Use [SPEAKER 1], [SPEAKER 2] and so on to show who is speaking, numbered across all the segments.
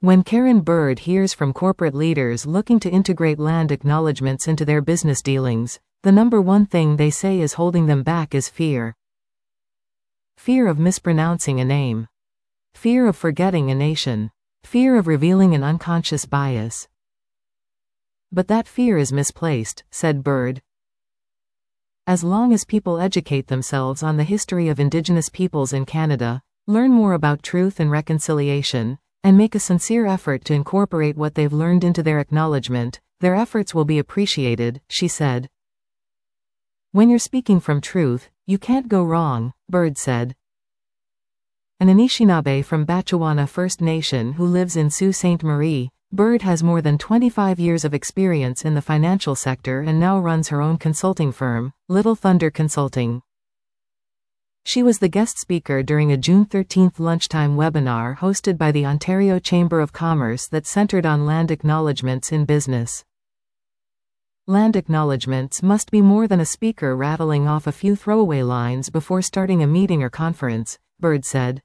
[SPEAKER 1] When Karen Bird hears from corporate leaders looking to integrate land acknowledgements into their business dealings, the number one thing they say is holding them back is fear. Fear of mispronouncing a name. Fear of forgetting a nation. Fear of revealing an unconscious bias. But that fear is misplaced, said Bird. As long as people educate themselves on the history of Indigenous peoples in Canada, learn more about truth and reconciliation, and make a sincere effort to incorporate what they've learned into their acknowledgement, their efforts will be appreciated, she said. When you're speaking from truth, you can't go wrong, Bird said. An Anishinaabe from Batchewana First Nation who lives in Sault Ste. Marie, Bird has more than 25 years of experience in the financial sector and now runs her own consulting firm, Little Thunder Consulting. She was the guest speaker during a June 13 lunchtime webinar hosted by the Ontario Chamber of Commerce that centered on land acknowledgements in business. Land acknowledgements must be more than a speaker rattling off a few throwaway lines before starting a meeting or conference, Bird said.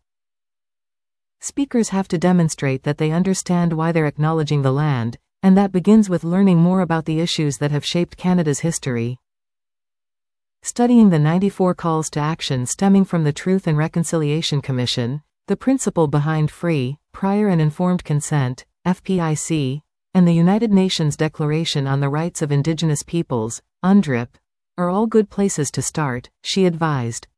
[SPEAKER 1] Speakers have to demonstrate that they understand why they're acknowledging the land, and that begins with learning more about the issues that have shaped Canada's history. Studying the 94 calls to action stemming from the Truth and Reconciliation Commission, the principle behind free, prior and informed consent, FPIC, and the United Nations Declaration on the Rights of Indigenous Peoples, UNDRIP, are all good places to start, she advised.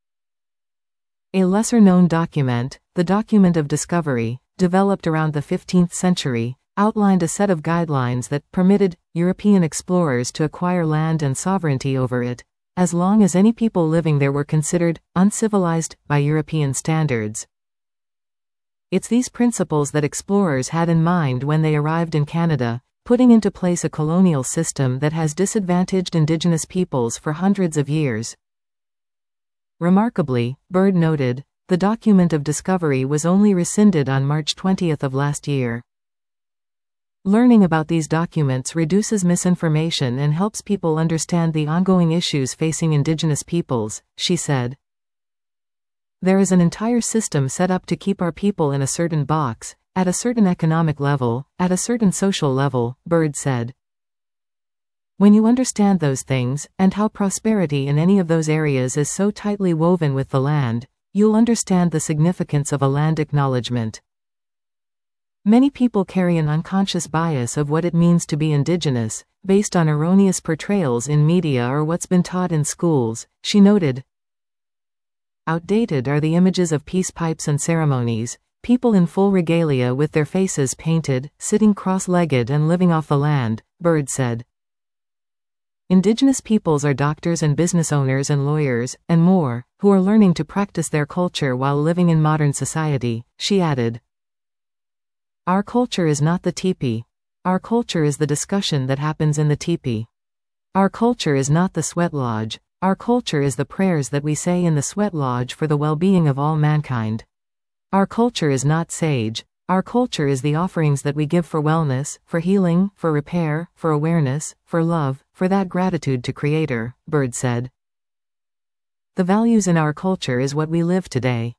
[SPEAKER 1] A lesser-known document, the Document of Discovery, developed around the 15th century, outlined a set of guidelines that permitted European explorers to acquire land and sovereignty over it, as long as any people living there were considered uncivilized by European standards. It's these principles that explorers had in mind when they arrived in Canada, putting into place a colonial system that has disadvantaged Indigenous peoples for hundreds of years. Remarkably, Bird noted, the Document of Discovery was only rescinded on March 20 of last year. Learning about these documents reduces misinformation and helps people understand the ongoing issues facing Indigenous peoples, she said. There is an entire system set up to keep our people in a certain box, at a certain economic level, at a certain social level, Bird said. When you understand those things, and how prosperity in any of those areas is so tightly woven with the land, you'll understand the significance of a land acknowledgement. Many people carry an unconscious bias of what it means to be Indigenous, based on erroneous portrayals in media or what's been taught in schools, she noted. Outdated are the images of peace pipes and ceremonies, people in full regalia with their faces painted, sitting cross-legged and living off the land, Bird said. Indigenous peoples are doctors and business owners and lawyers, and more, who are learning to practice their culture while living in modern society, she added. Our culture is not the teepee. Our culture is the discussion that happens in the teepee. Our culture is not the sweat lodge. Our culture is the prayers that we say in the sweat lodge for the well-being of all mankind. Our culture is not sage. Our culture is the offerings that we give for wellness, for healing, for repair, for awareness, for love, for that gratitude to Creator, Bird said. The values in our culture is what we live today.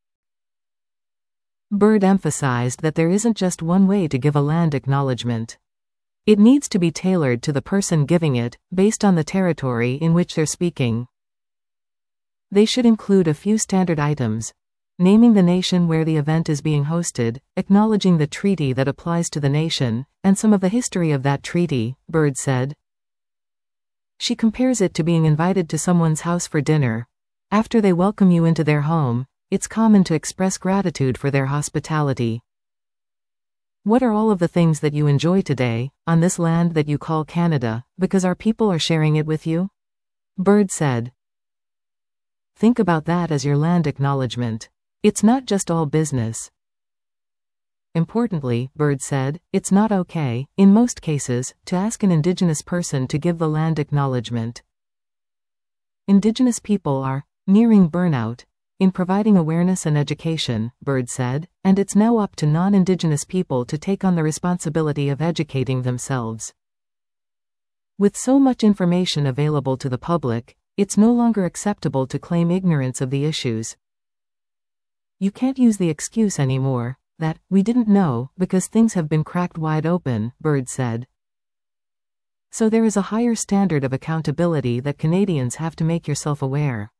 [SPEAKER 1] Bird emphasized that there isn't just one way to give a land acknowledgement. It needs to be tailored to the person giving it, based on the territory in which they're speaking. They should include a few standard items: naming the nation where the event is being hosted, acknowledging the treaty that applies to the nation, and some of the history of that treaty, Bird said. She compares it to being invited to someone's house for dinner. After they welcome you into their home, it's common to express gratitude for their hospitality. What are all of the things that you enjoy today, on this land that you call Canada, because our people are sharing it with you? Bird said. Think about that as your land acknowledgement. It's not just all business. Importantly, Bird said, it's not okay, in most cases, to ask an Indigenous person to give the land acknowledgement. Indigenous people are nearing burnout in providing awareness and education, Bird said, and it's now up to non-Indigenous people to take on the responsibility of educating themselves. With so much information available to the public, it's no longer acceptable to claim ignorance of the issues. You can't use the excuse anymore, That, we didn't know, because things have been cracked wide open, Bird said. So there is a higher standard of accountability that Canadians have to make yourself aware.